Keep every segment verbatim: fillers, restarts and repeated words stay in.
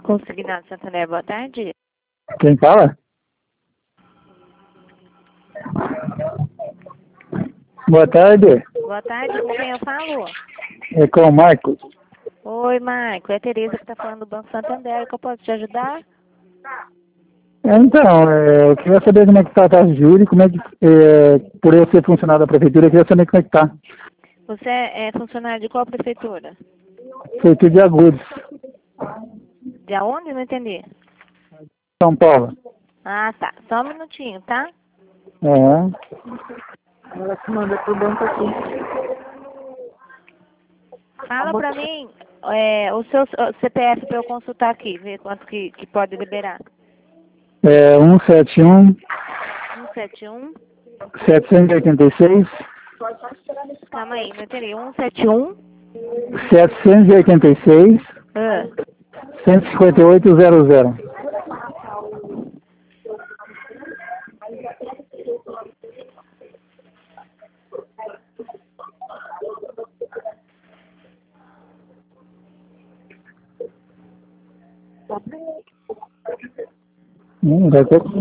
Consignado Santander, boa tarde. Quem fala? Boa tarde. Boa tarde, com quem eu falo? É com o Marcos. Oi, Marco, é a Tereza que está falando do Banco Santander, que eu posso te ajudar? Então, é, eu queria saber como é que está a taxa de juros e como é que, é, por eu ser funcionário da prefeitura, eu queria saber como é que está. Você é é funcionário de qual prefeitura? Prefeitura de Agudos, De aonde? Não entendi. São Paulo. Ah, tá. Só um minutinho, tá? É. Ela te manda pro banco aqui. Fala pra mim é, o seu o C P F pra eu consultar aqui, ver quanto que, que pode liberar. É um sete um, um sete um. setecentos e oitenta e seis, Calma aí, não entendi. um sete um. setecentos e oitenta e seis, Ah, cento e cinquenta e oito, zero zero. Hum, vai ter...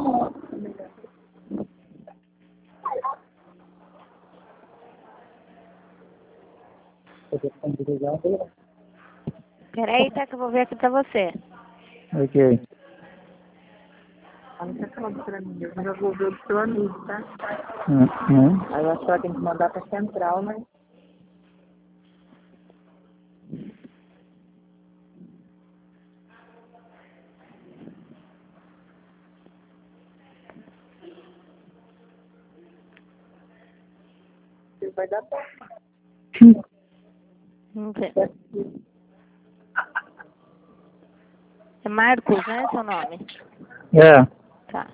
peraí, tá, que eu vou ver aqui pra você. Ok. Ela não tinha falado pra mim, eu já vou ver do seu amigo, tá? Hum, hum. Aí eu acho que ela tem que mandar pra central, né? Você vai dar pra Vamos ver. É Marcos, né, seu nome? É. Tá.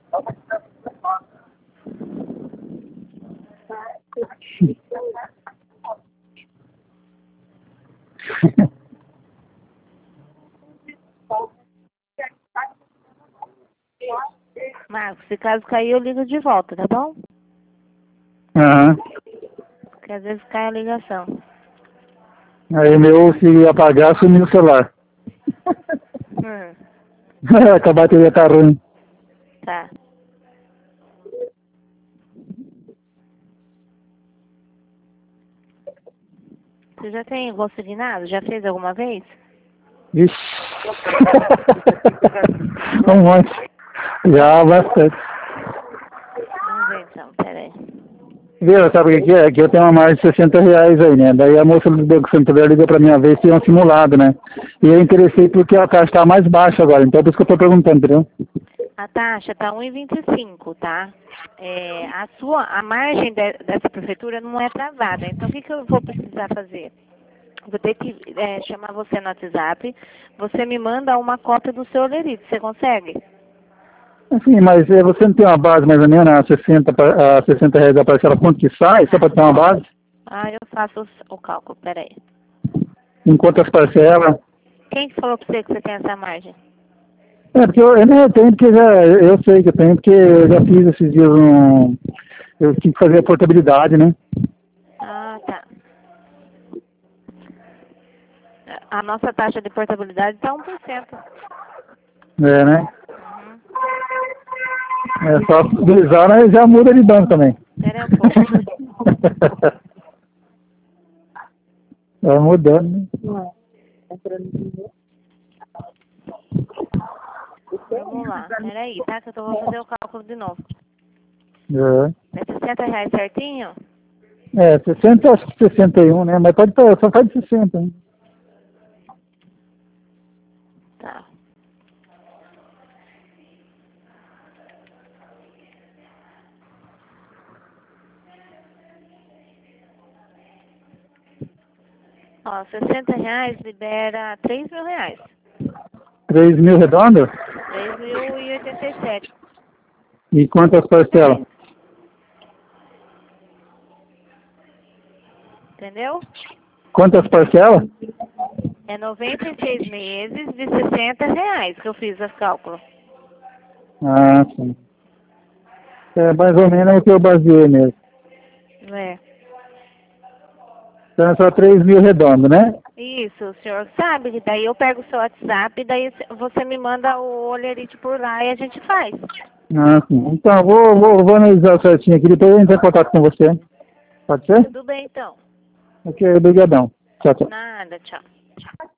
Marcos, se caso cair, eu ligo de volta, tá bom? Aham. Porque às vezes cai a ligação. Aí meu, se apagar, sumiu o celular. Hum, Que a bateria tá ruim. tá. Você já tem consignado? Já fez alguma vez? Ixi. Um monte. Já bastante. Vamos ver então, peraí. Viu, sabe o que que é? Que eu tenho uma margem de sessenta reais aí, né? Daí a moça do Banco Santander ligou pra minha vez, tinha um simulado, né? E eu interessei porque a taxa tá mais baixa agora, então é por isso que eu tô perguntando, entendeu? A taxa tá um e vinte e cinco, tá? É, a sua, a margem de- dessa prefeitura não é travada. Então o que, que eu vou precisar fazer? Vou ter que é, chamar você no WhatsApp. Você me manda uma cópia do seu olerite. Você consegue? Assim, mas eh, você não tem uma base mais ou menos a sessenta, pa- a sessenta reais da parcela, quanto que sai, só pra ter uma base? Ah, eu faço os- o cálculo, peraí. Em quantas parcelas? Quem que falou pra você que você tem essa margem? É, porque eu, eu, não, eu tenho, porque já, eu sei que eu tenho, porque eu já fiz esses dias um... Eu tinha que fazer a portabilidade, né? Ah, tá. A nossa taxa de portabilidade está um por cento. É, né? Uhum. É só utilizar, né? Já muda de banco também. Espera um pouco. Vai mudando, né? Não. Entrando de novo. Vamos lá. Peraí, tá? Que eu tô, vou fazer o cálculo de novo. É, É sessenta reais certinho? é sessenta, acho que sessenta e um, né? Mas pode só faz de sessenta, né? Tá. Ó, sessenta reais libera três mil reais. três mil redondo? três mil e oitenta e sete. E quantas parcelas? Entendeu? Quantas parcelas? É noventa e seis meses de sessenta reais que eu fiz os cálculos. Ah, sim. É mais ou menos o que eu baseei mesmo. É. Então é só três mil redondo, né? Isso, o senhor sabe, que daí eu pego o seu WhatsApp e daí você me manda o olerite por lá e a gente faz. Ah, sim. Então, vou, vou, vou analisar certinho aqui, depois eu entro em contato com você. Pode ser? Tudo bem, então. Ok, obrigadão. Tchau, tchau. Nada, tchau.